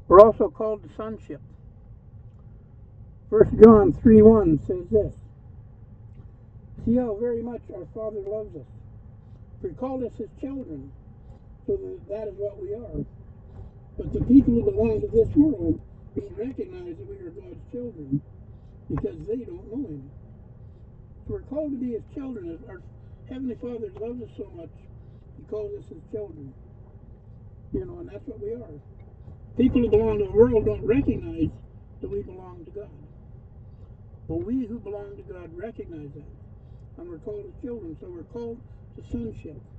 We're also called to sonship. 1 John 3:1 says this: See how very much our Father loves us, for He called us His children, so that is what we are. But the people who belong to this world don't recognize that we are God's children because they don't know Him. So we're called to be His children. As our Heavenly Father loves us so much, He calls us His children. And that's what we are. People who belong to the world don't recognize that we belong to God. But we who belong to God recognize that. And we're called as children, so we're called to sonship.